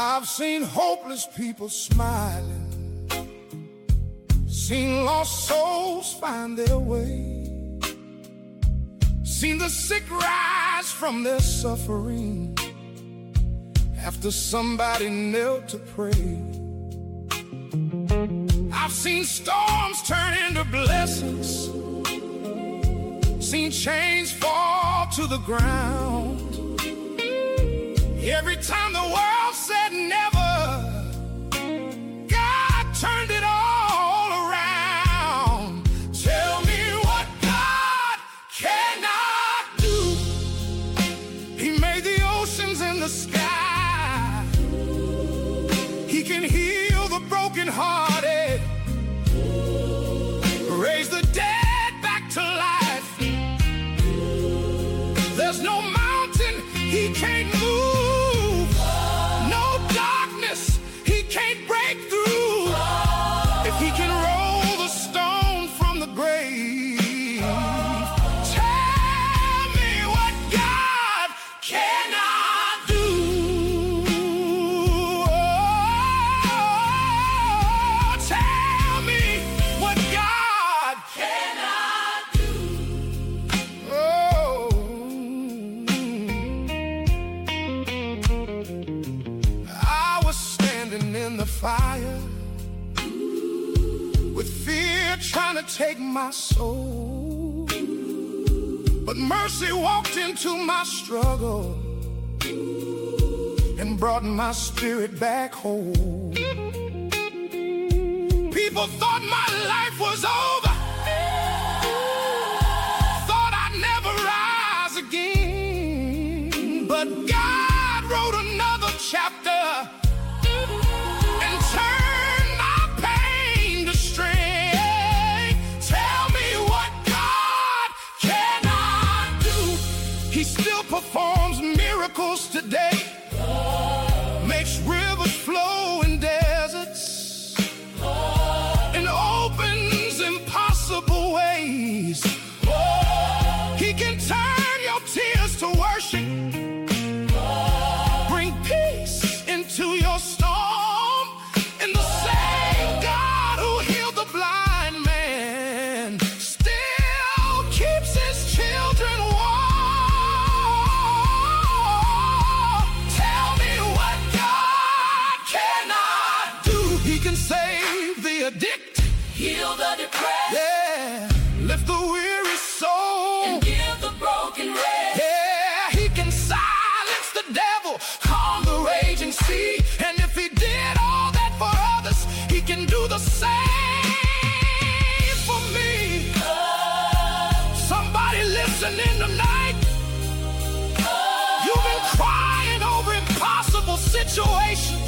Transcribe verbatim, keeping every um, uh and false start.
I've seen hopeless people smiling, seen lost souls find their way, seen the sick rise from their suffering after somebody knelt to pray. I've seen storms turn into blessings, seen chains fall to the ground. Every time the world said never, God turned it all around. Tell me what God cannot do. He made the oceans and the sky. He can heal the brokenhearted, raise the dead back to life. There's no mountain He can't move, He can't break through. If He can roll the stone from the grave, tell me what God cannot do. Oh, tell me what God cannot do. Oh, I was standing in the fire with fear trying to take my soul, but mercy walked into my struggle and brought my spirit back home. People thought my life was over, thought I'd never rise again, but God wrote another chapter and turn my pain to strength. Tell me what God cannot do. He still performs miracles today, makes rivers flow in deserts, and opens impossible ways. He can turn your tears to worship, bring peace into your storm. Save the addicted, heal the depressed, yeah, lift the weary soul, and give the broken rest. Yeah, He can silence the devil, calm the raging sea, and if He did all that for others, He can do the same for me. Oh. Somebody listening tonight, oh. You've been crying over impossible situations.